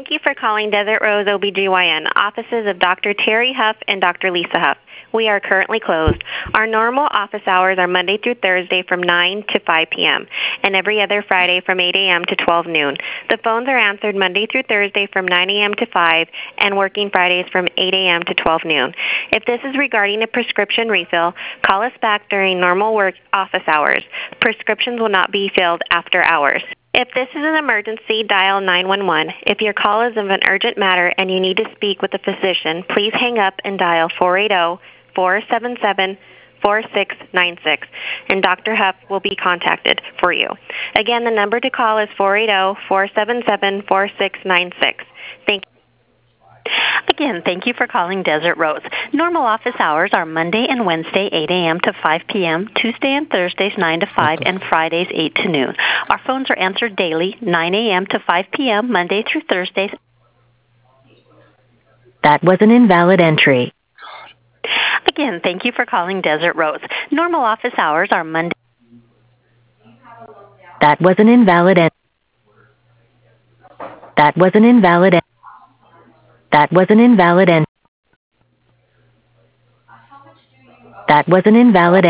Thank you for calling Desert Rose OBGYN, offices of Dr. Terry Huff and Dr. Lisa Huff. We are currently closed. Our normal office hours are Monday through Thursday from 9 to 5 p.m. and every other Friday from 8 a.m. to 12 noon. The phones are answered Monday through Thursday from 9 a.m. to 5 and working Fridays from 8 a.m. to 12 noon. If this is regarding a prescription refill, call us back during normal work office hours. Prescriptions will not be filled after hours. If this is an emergency, dial 911. If your call is of an urgent matter and you need to speak with a physician, please hang up and dial 480-477-4696, and Dr. Huff will be contacted for you. Again, the number to call is 480-477-4696. Thank you. Again, thank you for calling Desert Rose. Normal office hours are Monday and Wednesday, 8 a.m. to 5 p.m., Tuesday and Thursdays, 9 to 5, and Fridays, 8 to noon. Our phones are answered daily, 9 a.m. to 5 p.m., Monday through Thursdays. That was an invalid entry. Again, thank you for calling Desert Rose. Normal office hours are Monday. That was an invalid entry. That was an invalid entry. That was an invalid entry. That was an invalid entry.